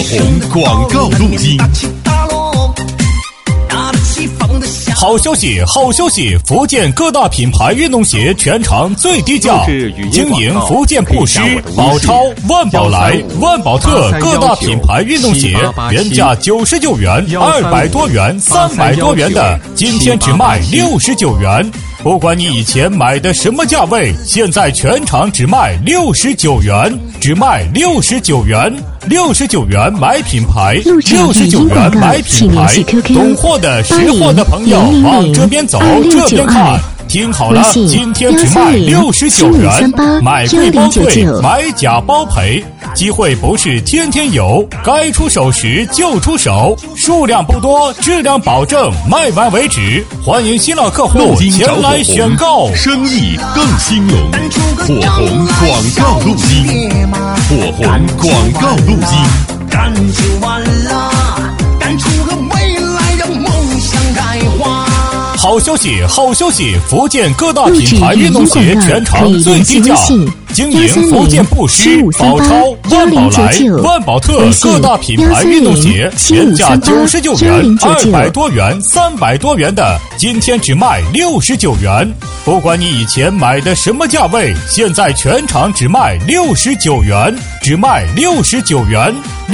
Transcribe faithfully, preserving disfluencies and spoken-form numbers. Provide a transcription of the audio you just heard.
红广告录音。 好消息，好消息！福建各大品牌运动鞋全场最低价，经营福建布施、宝超、万宝来、万宝特各大品牌运动鞋，原价九十九元、二百多元、三百多元的，今天只卖六十九元。不管你以前买的什么价位，现在全场只卖六十九元，只卖六十九元，六十九元买品牌，六十九元买品牌。懂货的、识货的朋友往这边走，这边看。听好了，今天只卖六十九元，买贵包贵，买假包赔。机会不是天天有，该出手时就出手，数量不多，质量保证，卖完为止。欢迎新老客户前来选购， 生意更兴隆。火红广告录音，火红广告录音。 干就完了，干出个未来，让梦想开花。 好消息，好消息！福建各大品牌运动鞋全场最低价，经营福建布施、宝超、万宝来、万宝特各大品牌运动鞋，原价九十九元、二百多元、三百多元的，今天只卖六十九元。不管你以前买的什么价位，现在全场只卖六十九元，只卖六十九元。